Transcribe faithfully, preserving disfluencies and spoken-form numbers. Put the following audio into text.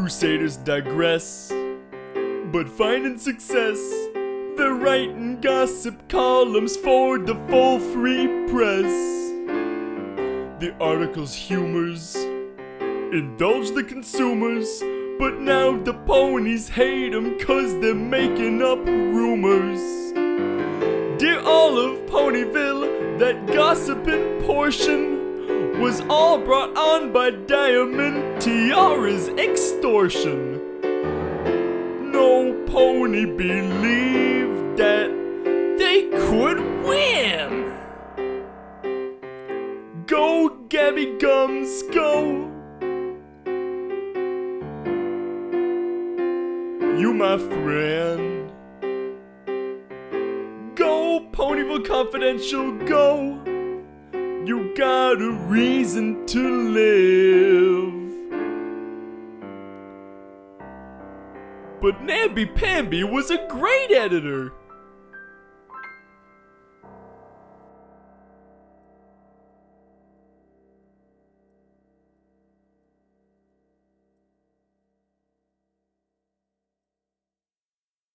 Crusaders digress, but finding success, they're writing gossip columns for the full free press. The article's humors indulge the consumers, but now the ponies hate 'em 'cause they're making up rumors. Dear all of Ponyville, that gossiping portion was all brought on by Diamond Tiara's extortion. No pony believed that they could win. Go, Gabby Gums, go. You my friend. Go, Ponyville Confidential, go. You got a reason to live. But Namby Pamby was a great editor.